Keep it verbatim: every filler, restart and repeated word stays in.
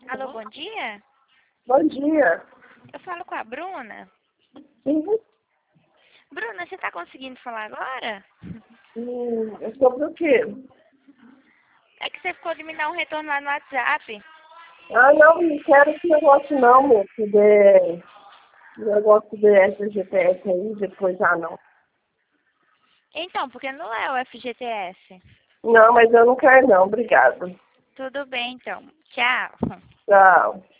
Alô, bom dia? Bom dia. Eu falo com a Bruna. Sim, Bruna, você tá conseguindo falar agora? hum, é sobre o quê? É que você ficou de me dar um retorno lá no WhatsApp. Ah, não, não quero esse negócio não, moço, de negócio de F G T S aí, depois, ah, não. Então, porque não é o F G T S. Não, mas eu não quero não, obrigado. Tudo bem, então. Tchau. Tchau.